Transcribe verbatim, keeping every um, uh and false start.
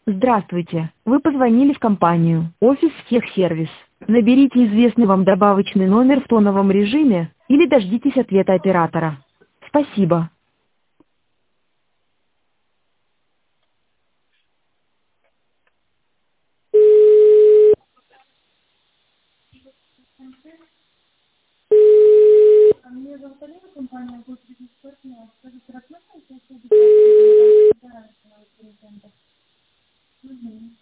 Здравствуйте. Вы позвонили в компанию «Офис Техсервис». Наберите известный вам добавочный номер в тоновом режиме или дождитесь ответа оператора. Спасибо. Мне зовут Алина, компания «Год Бизнес Партнер». Скажите, рассматриваете услуги по обслуживанию ваших гарантий на центр? Угу.